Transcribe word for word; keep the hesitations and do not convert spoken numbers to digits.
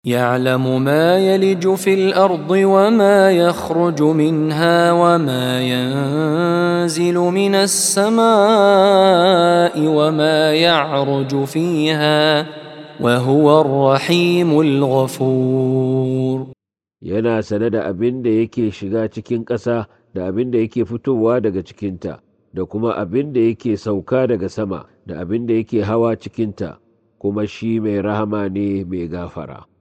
يعلم ما يلج في الأرض وما يخرج منها وما ينزل من السماء وما يعرج فيها وهو الرحيم الغفور. Yana sane da abin da yake shiga cikin ƙasa da abin da yake fitowa daga cikinta, da kuma abin da yake sauka daga sama da abin da yake hawa cikinta, kuma shi mai rahama ne mai gafara.